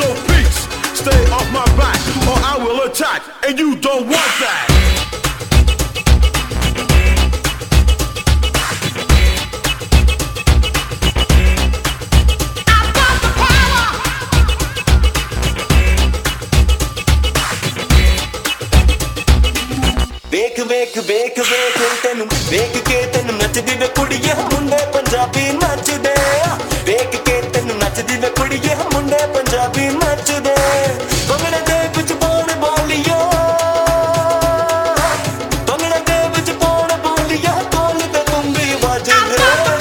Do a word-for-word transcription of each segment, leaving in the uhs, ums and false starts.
So peace, stay off my back, or I will attack, and you don't want that. वेख वेख वेख वेख तेनू वेख के तेनू नचदी वे कुड़िए मुंडे पंजाबी नचदे वेख के तेनू नचदी वे कुड़िए मुंडे पंजाबी नचदे भंगड़े दे विच पौण बोलिया भंगड़े दे विच पौण बोलिया ढोल ते तुंबी वजदे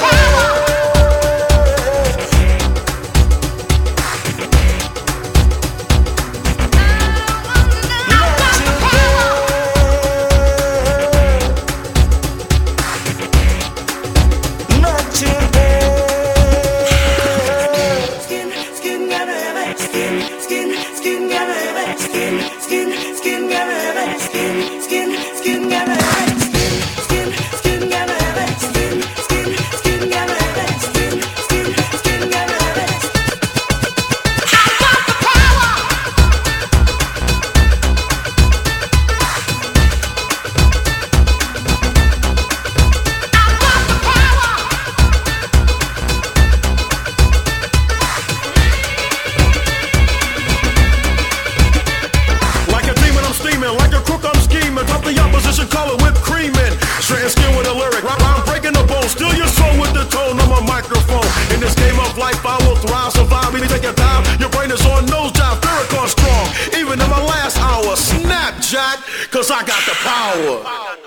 Straight skin with a lyric, I'm breaking the bone. Steal your soul with the tone. I'm a microphone. In this game of life, I will thrive, survive. Maybe take your time. Your brain is on nose job, Farrakhan strong. Even in my last hour, snap, Jack, cause I got the power.